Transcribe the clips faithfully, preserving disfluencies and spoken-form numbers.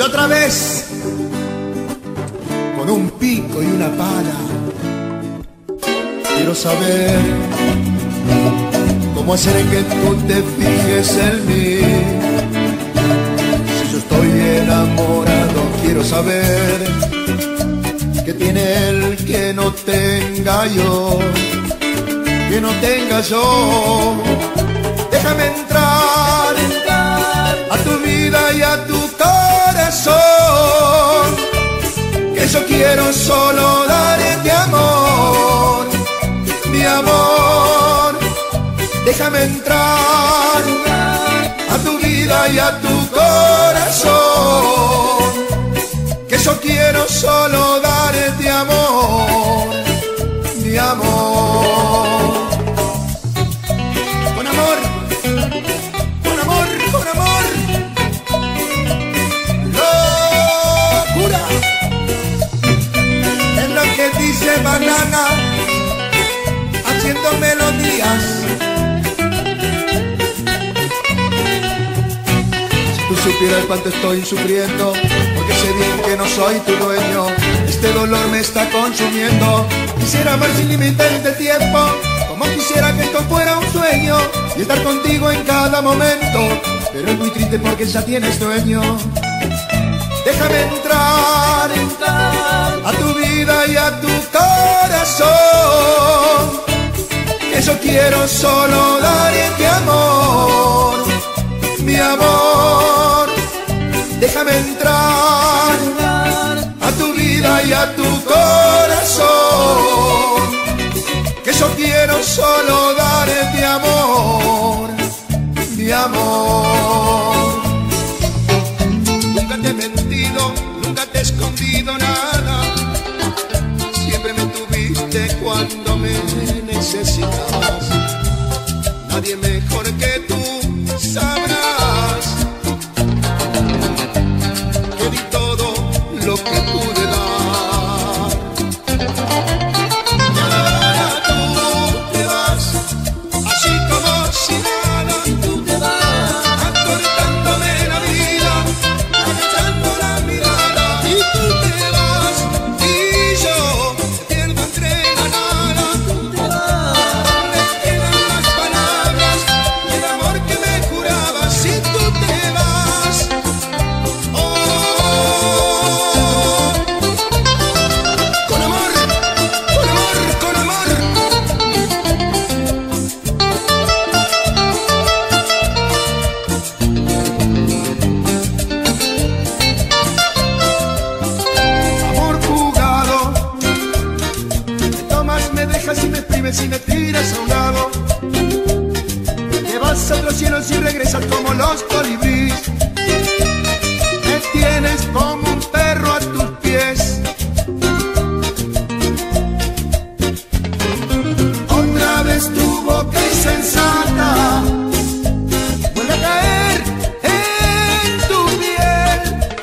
otra vez, con un pico y una pala, quiero saber cómo hacer que tú te fijes en mí. Si yo estoy enamorado, quiero saber qué tiene él que no tenga yo, que no tenga yo. Déjame entrar, entrar a tu vida y a tu corazón, que yo quiero solo darte amor, mi amor. Déjame entrar a tu vida y a tu corazón, que yo quiero solo darte amor, mi amor. Con amor, con amor, con amor. Locura. Es lo que dice Banana, haciendo melodías. Si tú supieras cuánto estoy sufriendo, porque sé bien que no soy tu dueño. Este dolor me está consumiendo. Quisiera amar sin límites de tiempo, como quisiera que esto fuera un sueño y estar contigo en cada momento, pero es muy triste porque ya tienes dueño. Déjame entrar, entrar a tu vida y a tu corazón, que yo quiero solo darte amor, mi amor. Déjame entrar a tu vida y a tu corazón, que yo quiero solo darte amor, mi amor. Nunca te he mentido, nunca te he escondido nada, siempre me tuviste cuando me necesitabas. Nadie mejor que tú sabrás que di todo lo que pude dar. Si me tiras a un lado, te vas a otros cielos y regresas como los colibríes. Me tienes como un perro a tus pies. Otra vez tu boca insensata vuelve a caer en tu piel.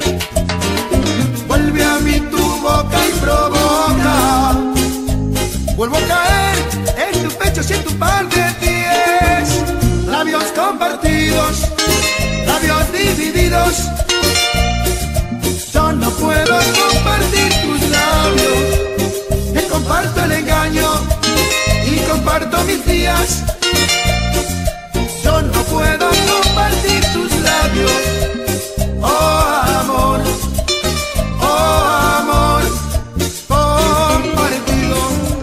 Vuelve a mí tu boca y provoca. Vuelvo a caer en tu pecho y en tu par de pies. Labios compartidos, labios divididos. Yo no puedo compartir tus labios. Te comparto el engaño y comparto mis días. Yo no puedo compartir tus labios. Oh amor, oh amor compartido.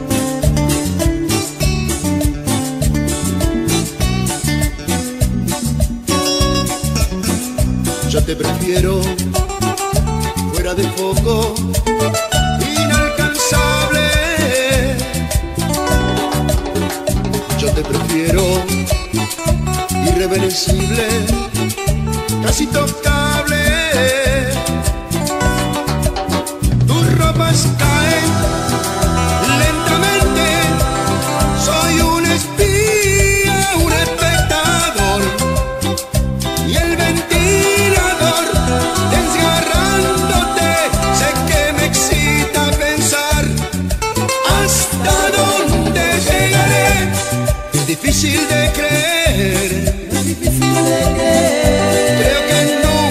Yo te prefiero fuera de foco, inalcanzable. Yo te prefiero irreversible, casi tocable. Tus ropas caen lentamente. Soy un espía, un espectador, y el ventilador desgarrándote. Sé que me excita pensar hasta dónde llegaré. Es difícil de creer, es difícil de creer. Creo que nunca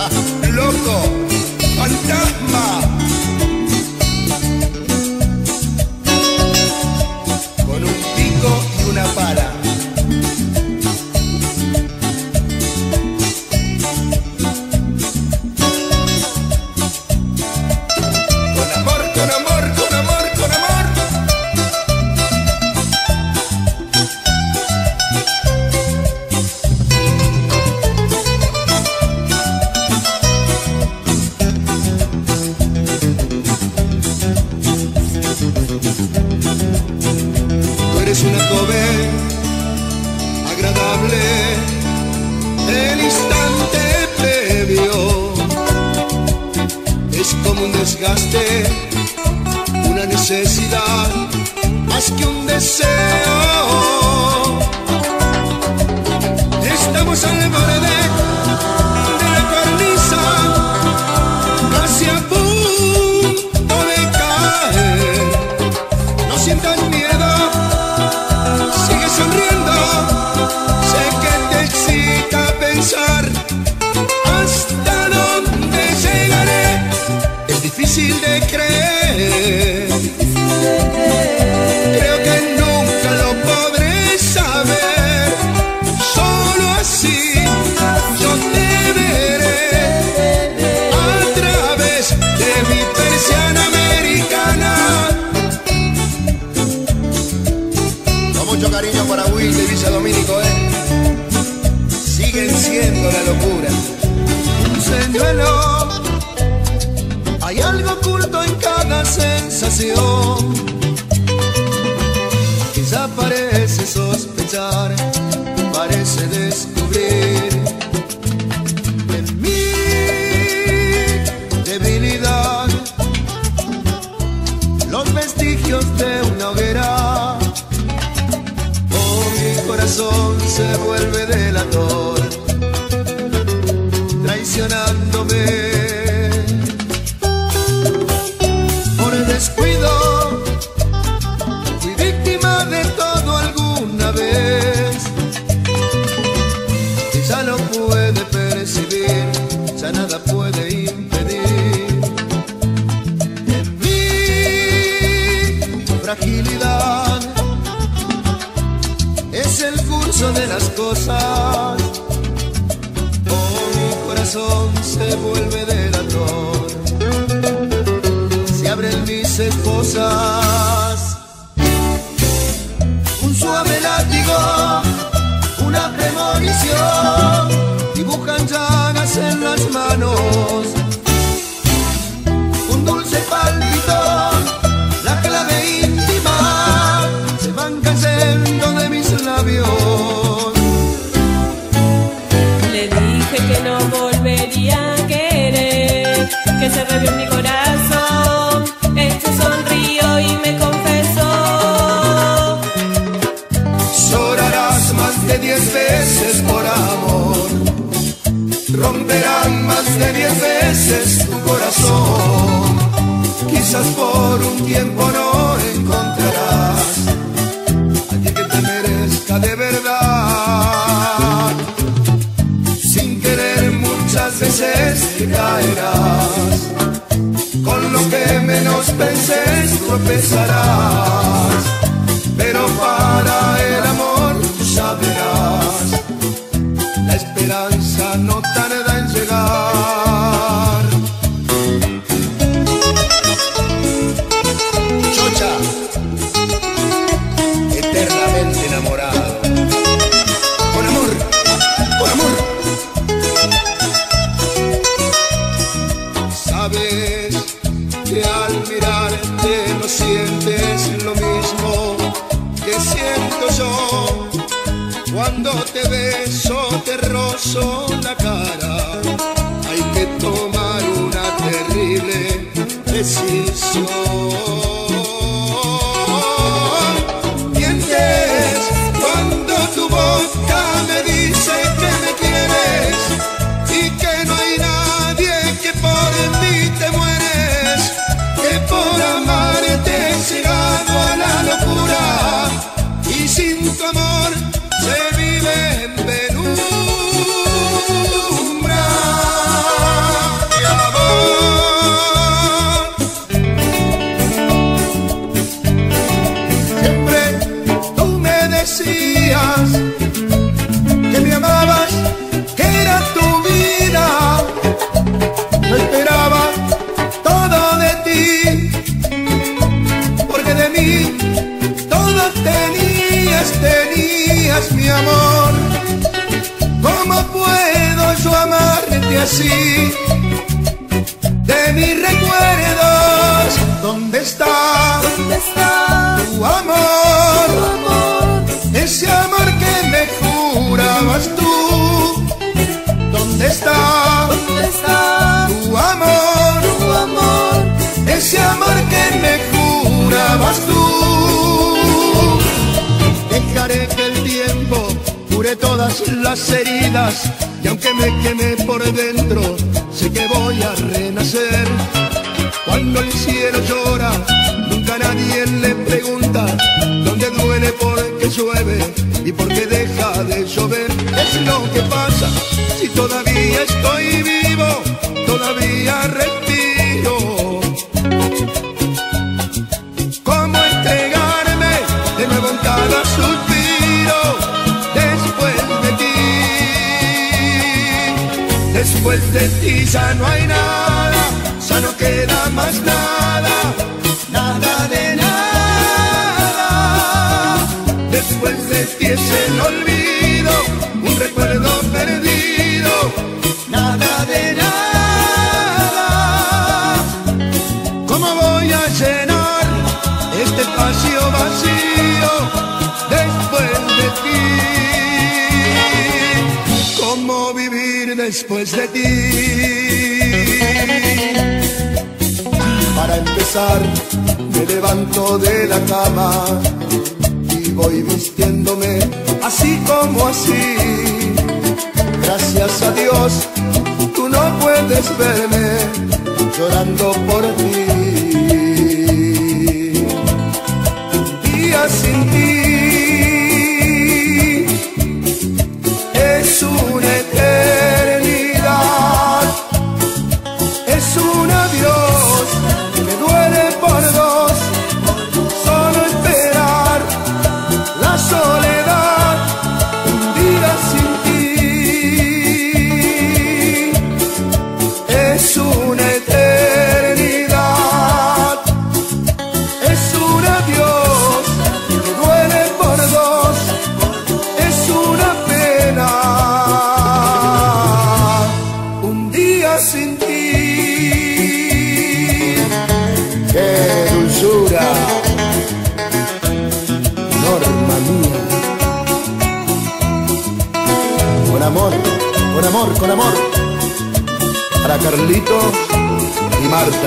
Loco, fantasma. Con un pico y una pala. Con amor, con amor, con amor, con amor. Eres una joven agradable, el instante previo es como un desgaste, una necesidad más que un deseo. Estamos al borde de la cornisa, casi a punto de caer. No sientan miedo, sigue sonriendo, sé que te excita pensar hasta dónde llegaré. Es difícil de creer, creo que nunca lo podré saber. Solo así yo te veré a través de mi persiana americana. Mucho cariño para Will de Villa Domínico, ¿eh? Siguen siendo la locura. Un señuelo, hay algo oculto en cada sensación. Quizá parece sospechar, parece descubrir en mi debilidad los vestigios de una hoguera. Mi corazón se vuelve delator, traicionándome. Por el descuido fui víctima de todo alguna vez. Y ya lo puede percibir, ya nada puede impedir en mi fragilidad. Es el curso de las cosas. Oh, mi corazón se vuelve delator, se abren mis esposas. Un suave látigo, una premonición, dibujan llagas en las manos. Un dulce pálpito, la clave íntima, se van cayendo de mis labios. Le dije que no volvería a querer, que se revió en mi corazón. Él se sonrió y me confesó. Llorarás más de diez veces por amor, romperán más de diez veces tu corazón. Quizás por un tiempo no encontrarás de verdad. Sin querer muchas veces te caerás, con lo que menos penses tropezarás. Pero para el amor ya verás, la esperanza no tarda en llegar. Chocha, eternamente enamorado. Con amor, con amor. Sabes que al mirarte no sientes lo mismo que siento yo. Cuando te beso te rozo la cara. Hay que tomar una terrible decisión. Cuando tu boca me dice que me quieres y que no hay nadie que por mí te mueres, que por amarte he llegado a la locura y sin tu amor se vive en penumbra. así de mis recuerdos. ¿Dónde está, ¿Dónde está tu amor? tu amor? Ese amor que me jurabas tú. ¿Dónde está, ¿Dónde está tu amor? tu amor? Ese amor que me jurabas tú. Dejaré que el tiempo cure todas las heridas, y aunque me queme por dentro, sé que voy a renacer. Cuando el cielo llora, nunca nadie le pregunta dónde duele porque llueve y porque deja de llover. Es lo que pasa si todavía estoy vivo, todavía respiro. ¿Cómo entregarme de nuevo en cada suspiro después de ti? Después de ti ya no hay nada, ya no queda más nada, nada de nada. Después de ti es el olvido, un recuerdo perdido, nada de nada. ¿Cómo voy a llenar este espacio vacío después de ti? ¿Cómo vivir después de ti? Para empezar, me levanto de la cama y voy vistiéndome así como así. Gracias a Dios, tú no puedes verme llorando por ti. Día sin ti es una eternidad, es un adiós que duele por dos. Solo esperar la soledad, un día sin ti es una eternidad, es un adiós que duele por dos, es una pena, un día sin ti. ¡Qué dulzura! Norma mía. Con amor, con amor, con amor. Para Carlitos y Marta.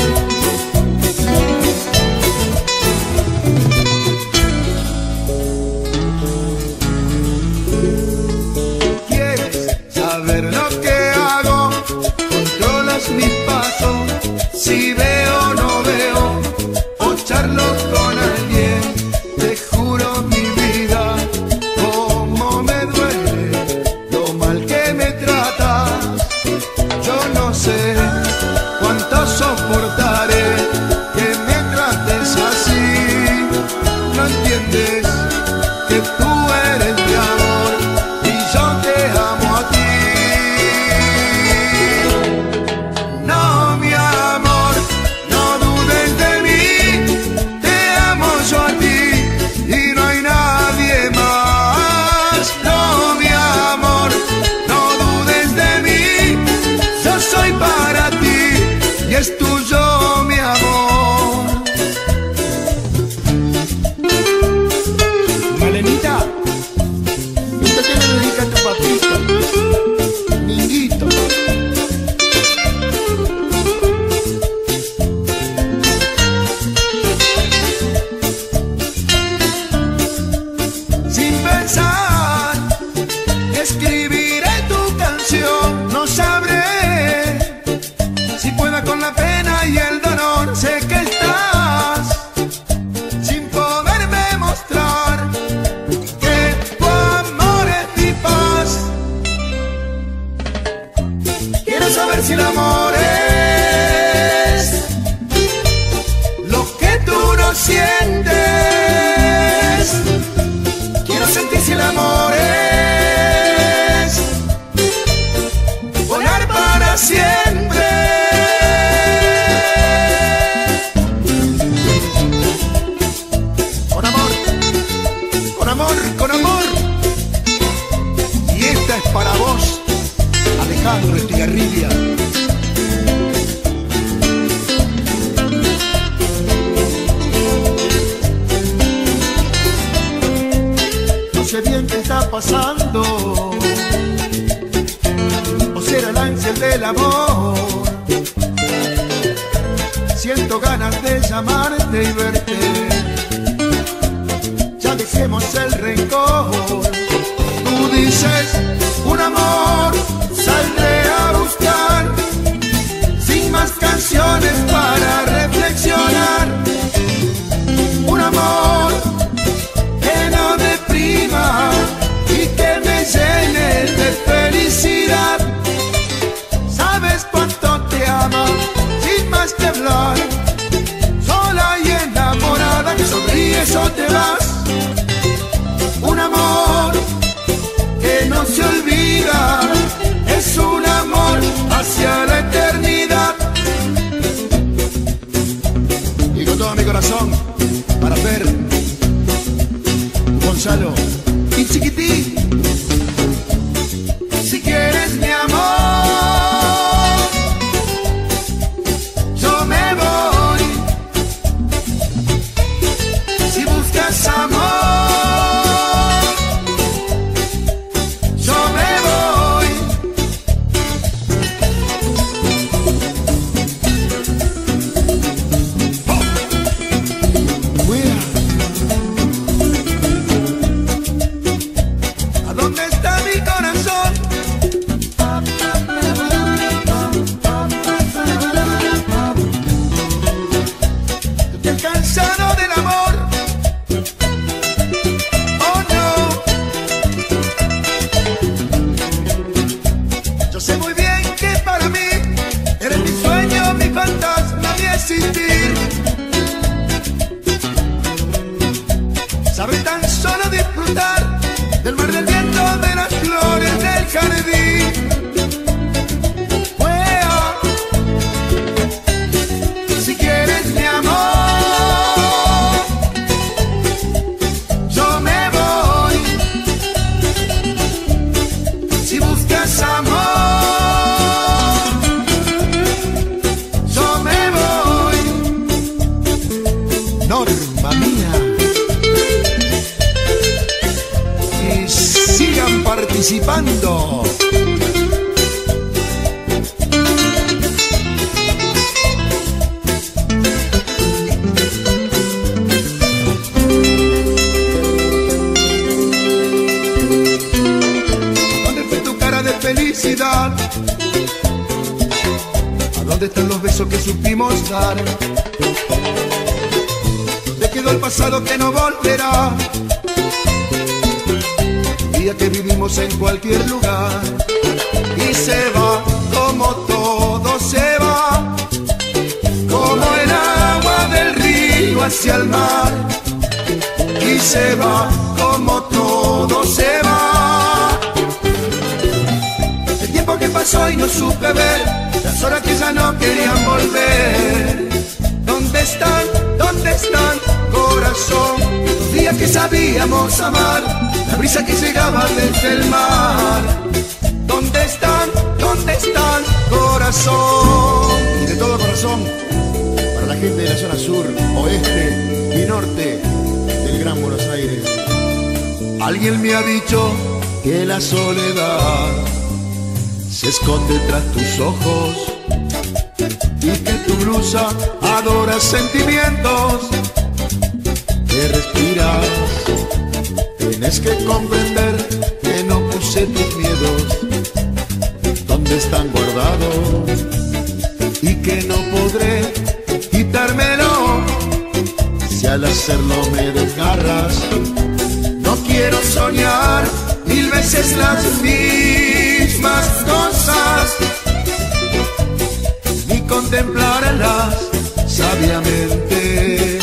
¿Quieres saber lo que hago? Controlas mis pasos. Si veo o no veo, o charlo con alguien, te juro mi vida, cómo me duele lo mal que me tratas. Yo no sé cuánto soportaré que me trates así. No entiendes que tú eres mi amor y yo te amo a ti. No, mi amor, no dudes de mí, te amo yo a ti y no hay nadie más. No, mi amor, no dudes de mí, yo soy para ti y es tuyo mi amor. Malenita, ¿esto que me dedica tu papita? Niñito. Sin pensar, escribiré tu canción. No sabré si pueda con la pena y el dolor. Sé que estás sin poderme mostrar que tu amor es mi paz. Quiero saber si el amor es lo que tú no sientes. Quiero sentir si el amor es volar para siempre. Con amor, con amor, con amor. Y esta es para vos, Alejandro Estigarribia. amarte y verte. Ya dejemos el rencor. Tú dices un amor, saldré a buscar, sin más canciones para reflexionar. Un amor que no deprima y que me llene de felicidad. Sabes cuánto te amo, sin más que hablar, sola y enamorada, que sonríes o te vas. Un amor que no se olvida, es un amor hacia la eternidad. Y con todo mi corazón, para ver Gonzalo y Chiquitín. Si quieres mi amor, yo me voy. Si buscas amor, yo me voy. Oh. ¿A dónde está mi corazón? Estoy cansado del amor. Oh no. Yo sé muy bien que para mí eres mi sueño, mi fantasma, mi existir. Sabes tan solo disfrutar del mar, del viento, de las flores, del jardín. Wea. Si quieres mi amor, yo me voy. Si buscas amor, yo me voy. Norma mía. Y sigan participando. ¿Dónde fue tu cara de felicidad? ¿A dónde están los besos que supimos dar? ¿Dónde quedó el pasado que no volverá? Día que vivimos en cualquier lugar. Y se va como todo se va, como el agua del río hacia el mar. Y se va como todo se va. El tiempo que pasó y no supe ver, las horas que ya no querían volver. ¿Dónde están? ¿Dónde están, corazón? Los días que sabíamos amar, la brisa que llegaba desde el mar. ¿Dónde están? ¿Dónde están, corazón? Y de todo corazón, para la gente de la zona sur, oeste y norte del Gran Buenos Aires. Alguien me ha dicho que la soledad se esconde tras tus ojos y que tu blusa adora sentimientos que respiras. Tienes que comprender que no puse tus miedos donde están guardados y que no podré quitármelo si al hacerlo me desgarras. No quiero soñar mil veces las mismas cosas, ni contemplarlas sabiamente.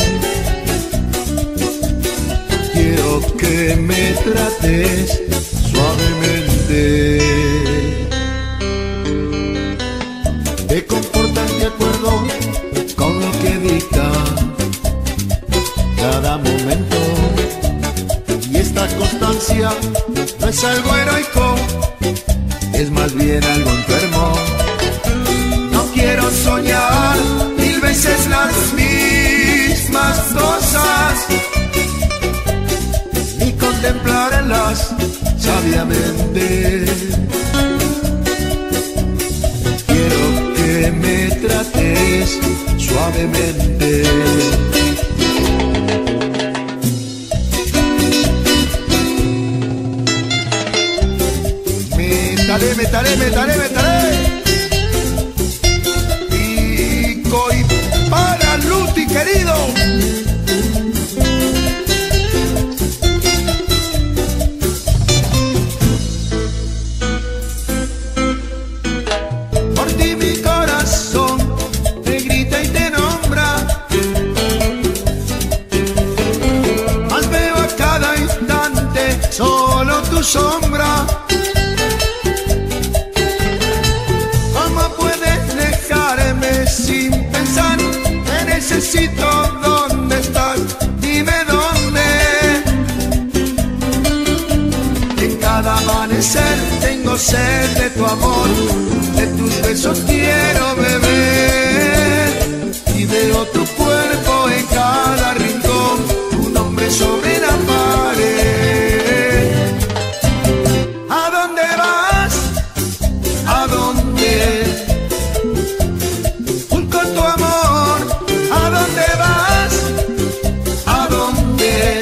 Quiero que me trates suavemente. Te comportas de acuerdo con lo que dicta cada momento. Y esta constancia no es algo heroico, es más bien algo enfermo. No quiero soñar mil veces las mismas cosas, ni contemplarlas sabiamente. Quiero que me trates suavemente. sed de tu amor, de tus besos quiero beber, y veo tu cuerpo en cada rincón, tu nombre sobre la pared. ¿A dónde vas? ¿A dónde? Busco tu amor. ¿A dónde vas? ¿A dónde?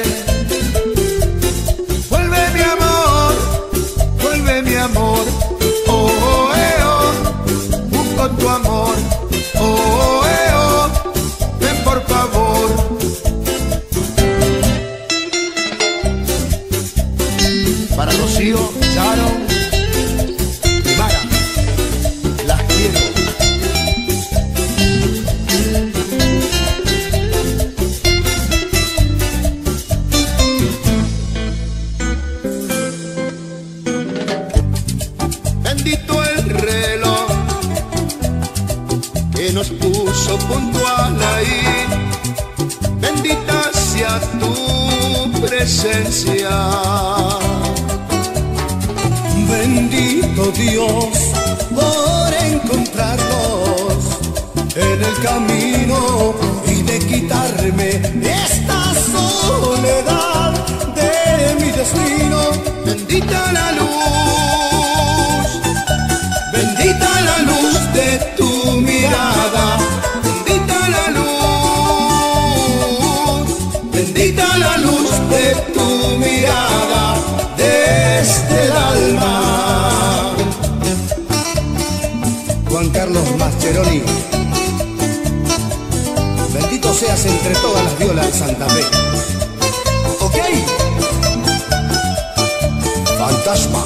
Vuelve mi amor, vuelve mi amor. Oh, oh, eh, oh. Busco tu amor. Oh, oh, eh, oh. Ven por favor. Para Rocío, Sharon y Mara, las quiero. Bendito el reloj que nos puso puntual ahí. Bendita sea tu presencia. Bendito Dios por encontrarnos en el camino y de quitarme esta soledad de mi destino. Bendita la luz, bendita la luz de tu mirada. Bendita la luz, bendita la luz de tu mirada desde el alma. Juan Carlos Mascheroni, bendito seas entre todas las violas de Santa Fe. Ok. Fantasma.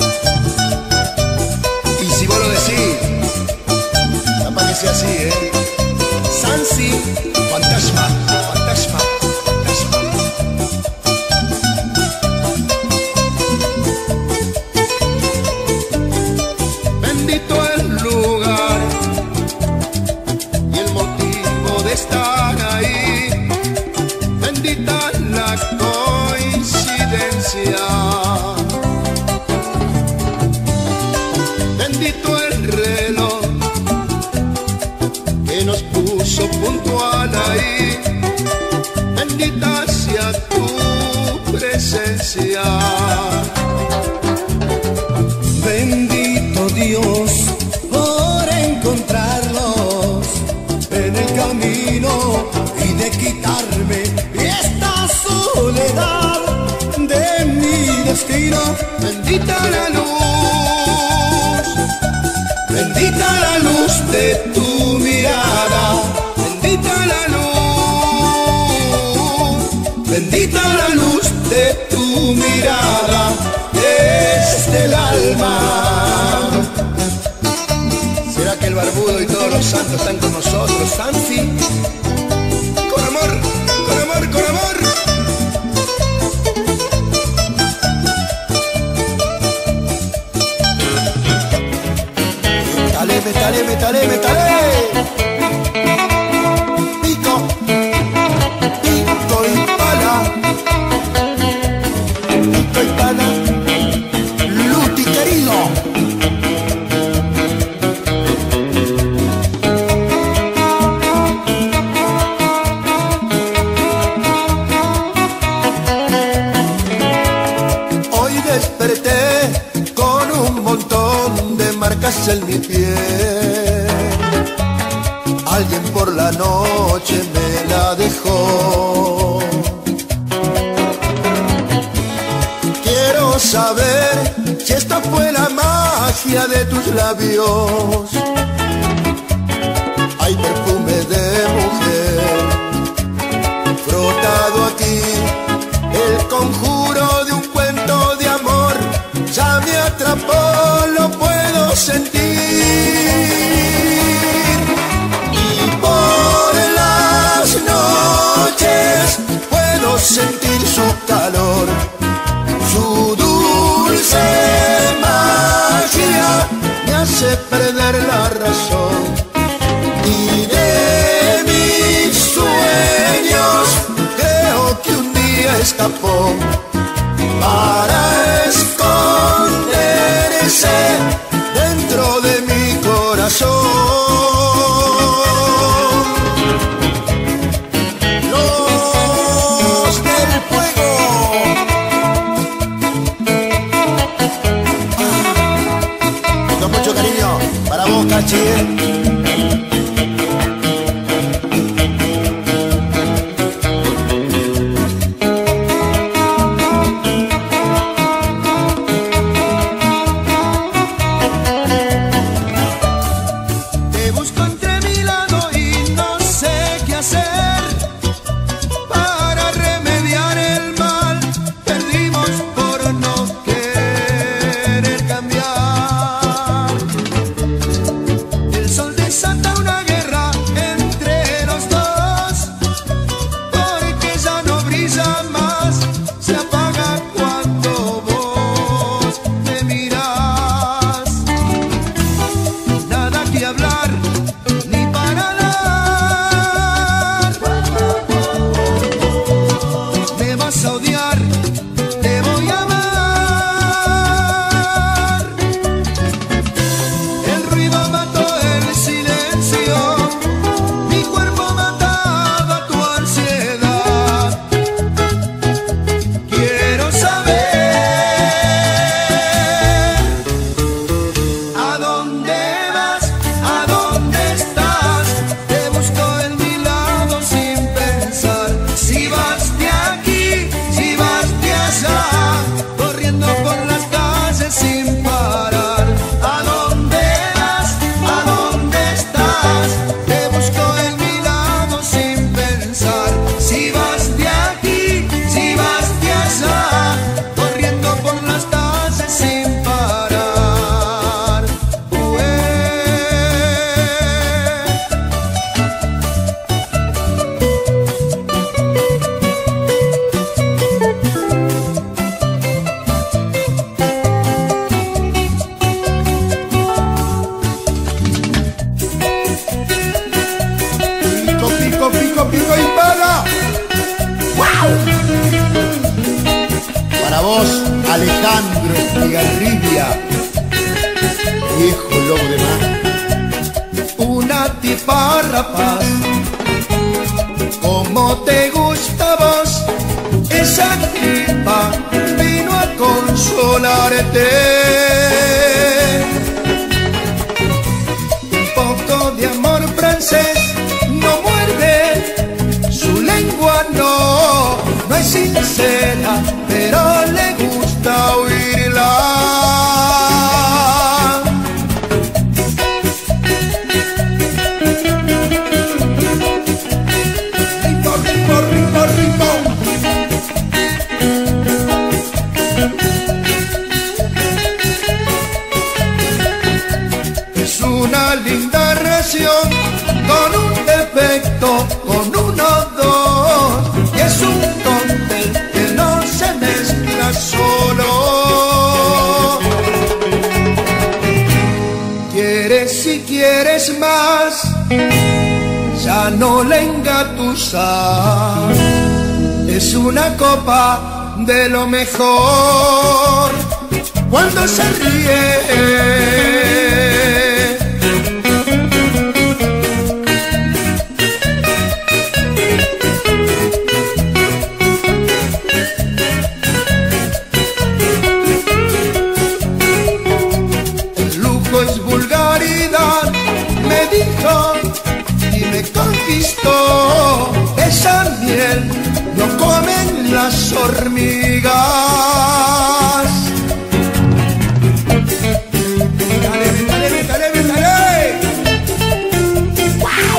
Y si vos lo decís, capaz que sea así, ¿eh? Sansi, fantasma, fantasma, fantasma. Bendito el lugar y el motivo de estar ahí. Bendita la coincidencia. Bendito el reloj que nos puso puntual ahí. Bendita sea tu presencia. Bendito Dios por encontrarlos en el camino y de quitarme esta soledad de mi destino. Bendita la luz, bendita la luz de tu mirada. Bendita la luz, bendita la luz de tu mirada desde el alma. ¿Será que el barbudo y todos los santos están con nosotros, Sansi? Con amor, con amor, con amor. Metale, metale, metale, metale. Pico, pico y pala. Pico y pala. Luti querido. Hoy desperté con un montón de marcas en mi piel. Alguien por la noche me la dejó. Quiero saber si esta fue la magia de tus labios. Hay perfume de mujer frotado aquí, el conjuro de un cuento de amor ya me atrapó, lo puedo sentir. Y por las noches puedo sentir su calor, su dulce magia me hace perder la razón. Y de mis sueños creo que un día escapó para esconderse Estigarribia, viejo lobo de mar. Una tipa rapaz, como te gusta a vos, esa tipa vino a consolarte. Un poco de amor francés no muerde, su lengua no, no es sincera, pero le gusta oírla. Es una linda ración con un defecto, con uno dos, y es un cóctel que no se mezcla solo. Quieres si quieres más, ya no le engatusas. Es una copa de lo mejor cuando se ríe. Es vulgaridad, me dijo y me conquistó. Esa miel no comen las hormigas. Dale, dale, dale, dale. ¡Wow!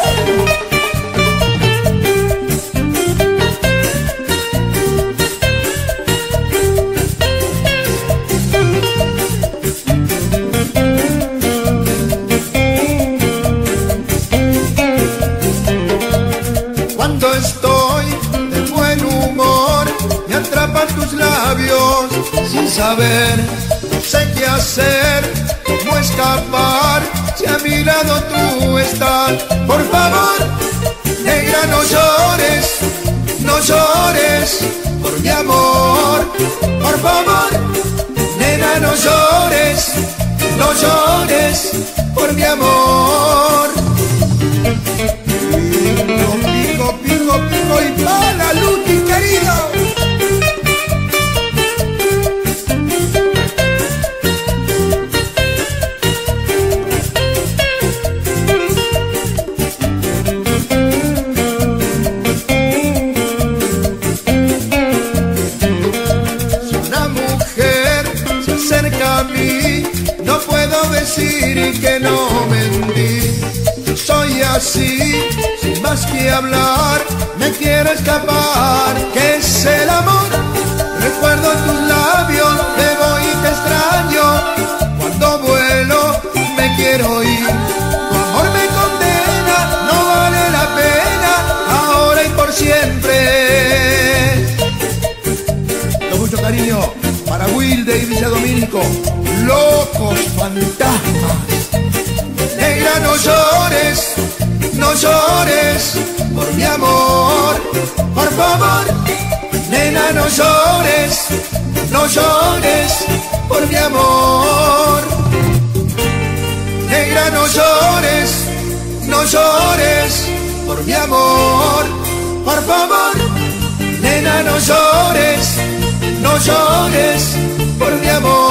Cuando estoy de buen humor, me atrapan tus labios sin saber, no sé qué hacer, cómo escapar, si a mi lado tú estás. Por favor, negra, no llores, no llores por mi amor. Por favor, nena, no llores, no llores por mi amor. Pico, pico, pico y pa' la luz, mi querido. Si una mujer se acerca a mí, no puedo decir que no mentí. Soy así, sin más que hablar, me quiero escapar. ¿Qué es el amor? Recuerdo tus labios, te voy y te extraño. Cuando vuelo, me quiero ir. Tu amor me condena, no vale la pena, ahora y por siempre. Con mucho cariño para Wilde y Villa Domínico, locos fantasmas. Negra, no llores, no llores por mi amor. Por favor, nena, no llores, no llores por mi amor. Negra, no llores, no llores por mi amor. Por favor, nena, no llores, no llores por mi amor.